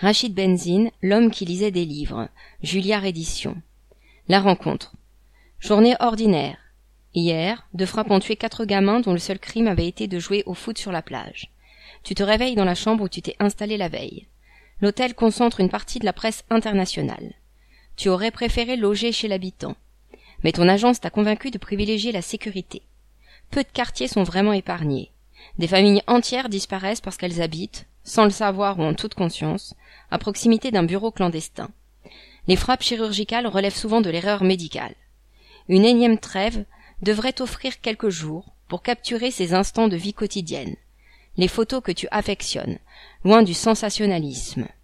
Rachid Benzine, l'homme qui lisait des livres. Julliard Éditions. La rencontre. Journée ordinaire. Hier, 2 frappes ont tué 4 gamins dont le seul crime avait été de jouer au foot sur la plage. Tu te réveilles dans la chambre où tu t'es installé la veille. L'hôtel concentre une partie de la presse internationale. Tu aurais préféré loger chez l'habitant. Mais ton agence t'a convaincu de privilégier la sécurité. Peu de quartiers sont vraiment épargnés. Des familles entières disparaissent parce qu'elles habitent, sans le savoir ou en toute conscience, à proximité d'un bureau clandestin. Les frappes chirurgicales relèvent souvent de l'erreur médicale. Une énième trêve devrait t'offrir quelques jours pour capturer ces instants de vie quotidienne, les photos que tu affectionnes, loin du sensationnalisme.